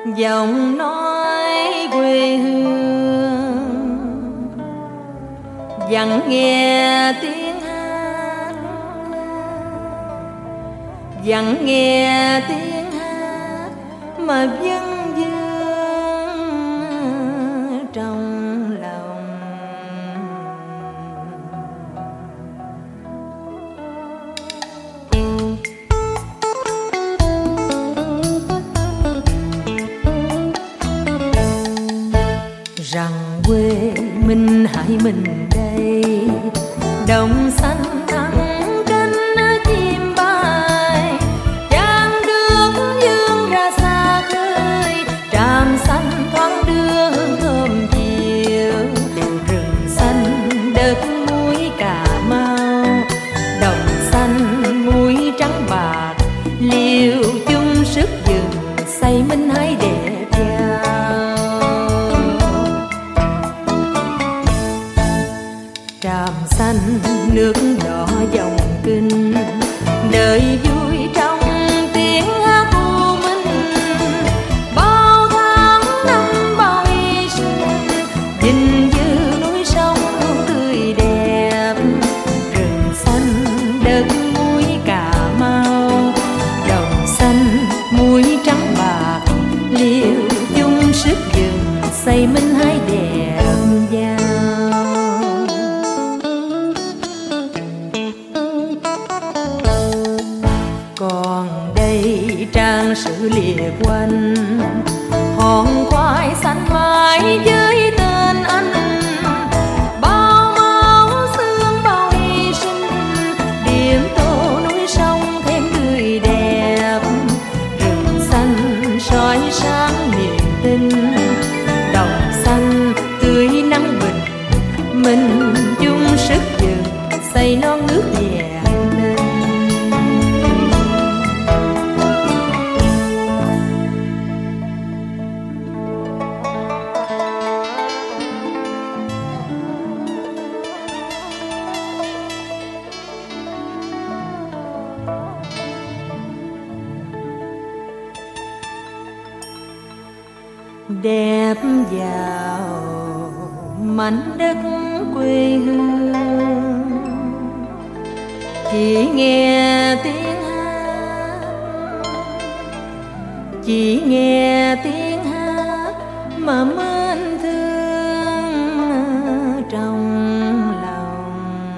giọng nói quê hương, dặn nghe tiếng hát, dặn nghe tiếng hát mà vâng vương trong lòng. Rằng quê mình hãy mình đây, đồng xanh thẳng cánh chim bay, chan nước dương ra xa khơi, tràm xanh thoáng đưa hương thơm chiều, rừng xanh đất muối Cà Mau, đồng xanh muối trắng bạc, liều chung sức rừng xây mình hãy đẹp giàu. Tràm xanh nước đỏ dòng kinh, đời vui trong tiếng hát u minh, bao tháng năm bao hy sinh, gìn giữ núi sông luôn tươi đẹp, rừng xanh đất muối Cà Mau, đồng xanh muối trắng bạc, liều chung sức rừng xây mình hãy đẹp giàu. Còn đây trang sử lìa quanh, hòn khoai xanh mãi với tên anh, bao máu xương bao hy sinh, điểm tô núi sông thêm tươi đẹp, rừng xanh soi sáng niềm tin, đồng xanh tươi nắng bình, mình chung sức rừng xây non nước vàng lên. Đẹp vào mảnh đất quê hương, chỉ nghe tiếng hát, chỉ nghe tiếng hát mà mến thương trong lòng.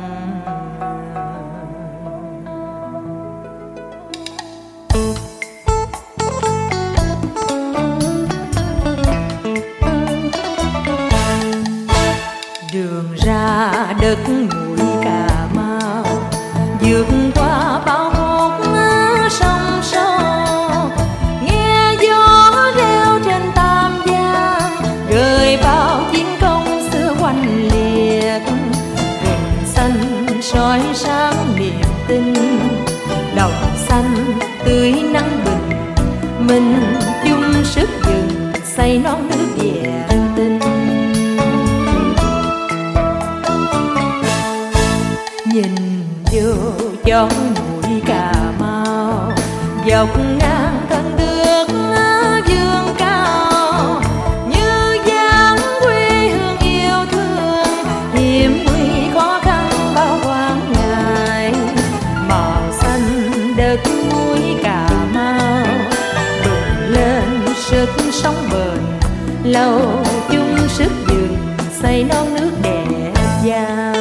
Đường ra đất mũi Cà Mau, vượt qua bao hốt sông sâu, nghe gió reo trên Tam Giang, gợi bao chiến công xưa oanh liệt, rừng xanh soi sáng niềm tin, đồng xanh tươi nắng bình, mình chung sức rừng xây non nước vàng tinh. Nhìn vô chốn mũi Cà Mau, dọc ngang thân nước dương cao, như dáng quê hương yêu thương, hiểm nguy khó khăn bao quãng ngày, màu xanh đất mũi Cà Mau, bừng lên sức sống bền, lâu chung sức rừng xây non nước đẹp giàu.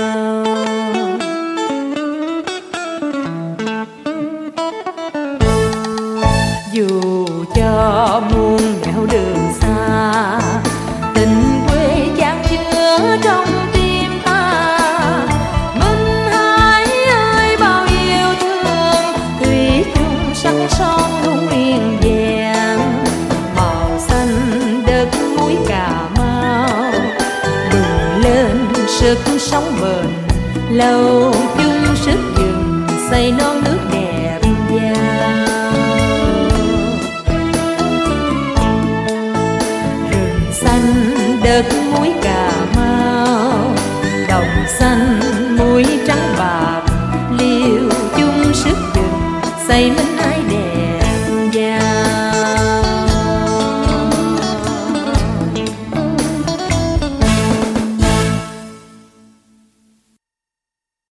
Dù cho muôn nẻo đường xa, tình quê chan chứa trong tim ta, mình hãy ơi bao yêu thương, thủy chung sắc son luôn nguyên vẹn, màu xanh đất muối Cà Mau, bừng lên sức sống bền, lâu chung sức rừng xây non nước đẹp giàu. Đất muối